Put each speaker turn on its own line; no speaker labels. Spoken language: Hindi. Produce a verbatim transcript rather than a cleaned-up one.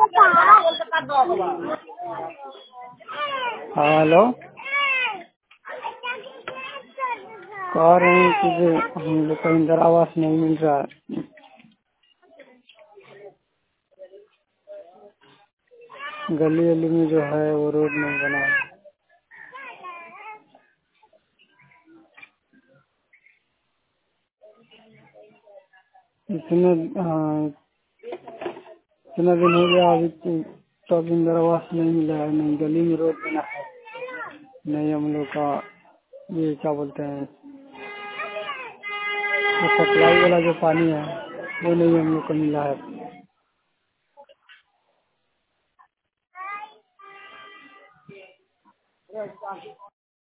हाँ हेलो। कह रहे हैं कि जो हम लोग को इंदिरा आवास नहीं मिल रहा है, गली गली में जो है वो रोड नहीं बना है। इतने हाँ, इतना दिन हो गया अभी तो तब इंदिरा आवास नहीं मिला है, नहीं गली में रोड बना है, नहीं हम लोग का ये क्या बोलते हैं वो सप्लाई वाला जो पानी है वो नहीं हम लोग को मिला है।